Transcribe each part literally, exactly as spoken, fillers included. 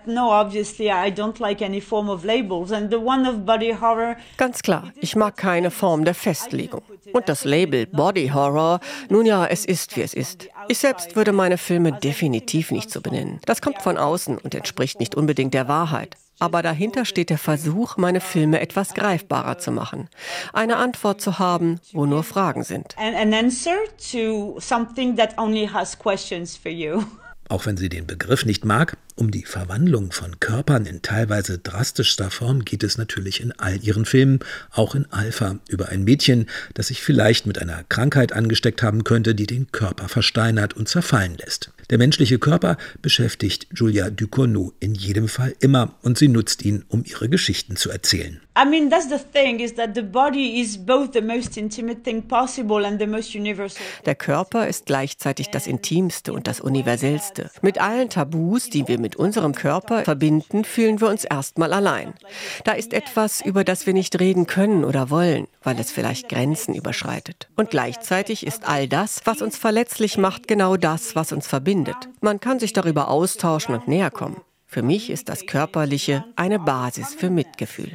no, obviously I don't like any form of labels. And the one of body horror. Ganz klar, ich mag keine Form der Festlegung. Und das Label Body Horror, nun ja, es ist, wie es ist. Ich selbst würde meine Filme definitiv nicht so benennen. Das kommt von außen und entspricht nicht unbedingt der Wahrheit. Aber dahinter steht der Versuch, meine Filme etwas greifbarer zu machen. Eine Antwort zu haben, wo nur Fragen sind. An answer to something that only has questions for you. Auch wenn sie den Begriff nicht mag, um die Verwandlung von Körpern in teilweise drastischster Form geht es natürlich in all ihren Filmen, auch in Alpha, über ein Mädchen, das sich vielleicht mit einer Krankheit angesteckt haben könnte, die den Körper versteinert und zerfallen lässt. Der menschliche Körper beschäftigt Julia Ducournau in jedem Fall immer und sie nutzt ihn, um ihre Geschichten zu erzählen. I mean, that's the thing, is that the body is both the most intimate thing possible and the most universal. Der Körper ist gleichzeitig das Intimste und das Universellste. Mit allen Tabus, die wir mit unserem Körper verbinden, fühlen wir uns erstmal allein. Da ist etwas, über das wir nicht reden können oder wollen, weil es vielleicht Grenzen überschreitet. Und gleichzeitig ist all das, was uns verletzlich macht, genau das, was uns verbindet. Man kann sich darüber austauschen und näher kommen. Für mich ist das Körperliche eine Basis für Mitgefühl.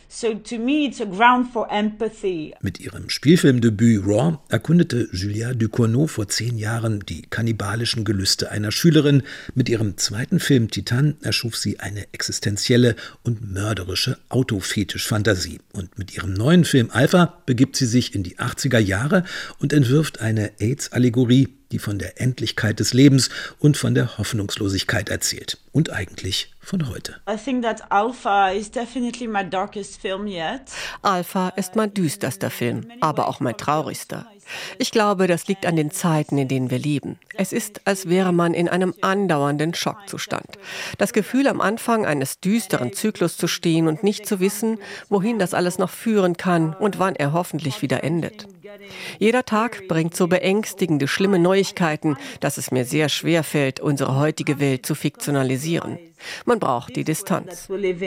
Mit ihrem Spielfilmdebüt Raw erkundete Julia Ducournau vor zehn Jahren die kannibalischen Gelüste einer Schülerin. Mit ihrem zweiten Film Titan erschuf sie eine existenzielle und mörderische Autofetisch-Fantasie. Und mit ihrem neuen Film Alpha begibt sie sich in die achtziger Jahre und entwirft eine AIDS-Allegorie, die von der Endlichkeit des Lebens und von der Hoffnungslosigkeit erzählt. Und eigentlich von heute. I think that Alpha is definitely my darkest film yet. Alpha ist mein düsterster Film, aber auch mein traurigster. Ich glaube, das liegt an den Zeiten, in denen wir leben. Es ist, als wäre man in einem andauernden Schockzustand. Das Gefühl, am Anfang eines düsteren Zyklus zu stehen und nicht zu wissen, wohin das alles noch führen kann und wann er hoffentlich wieder endet. Jeder Tag bringt so beängstigende, schlimme Neuigkeiten, dass es mir sehr schwer fällt, unsere heutige Welt zu fiktionalisieren. Man braucht die Distanz.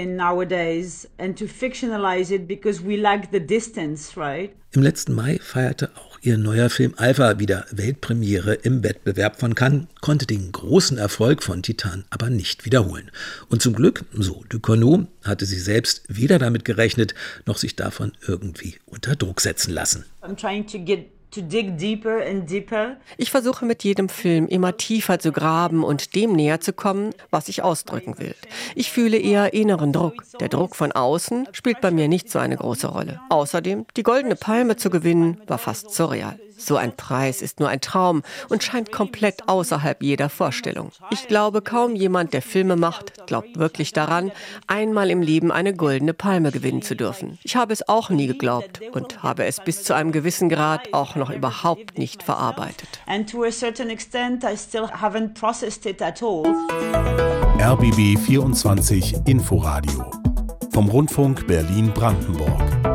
Im letzten Mai feierte auch ihr neuer Film Alpha wieder Weltpremiere im Wettbewerb von Cannes, konnte den großen Erfolg von Titan aber nicht wiederholen. Und zum Glück, so Ducournau, hatte sie selbst weder damit gerechnet, noch sich davon irgendwie unter Druck setzen lassen. I'm trying to get to dig deeper and deeper. Ich versuche mit jedem Film immer tiefer zu graben und dem näher zu kommen, was ich ausdrücken will. Ich fühle eher inneren Druck. Der Druck von außen spielt bei mir nicht so eine große Rolle. Außerdem, die Goldene Palme zu gewinnen, war fast surreal. So ein Preis ist nur ein Traum und scheint komplett außerhalb jeder Vorstellung. Ich glaube, kaum jemand, der Filme macht, glaubt wirklich daran, einmal im Leben eine Goldene Palme gewinnen zu dürfen. Ich habe es auch nie geglaubt und habe es bis zu einem gewissen Grad auch noch überhaupt nicht verarbeitet. And to a certain extent, I still haven't processed it at all. R B B vierundzwanzig Inforadio vom Rundfunk Berlin-Brandenburg.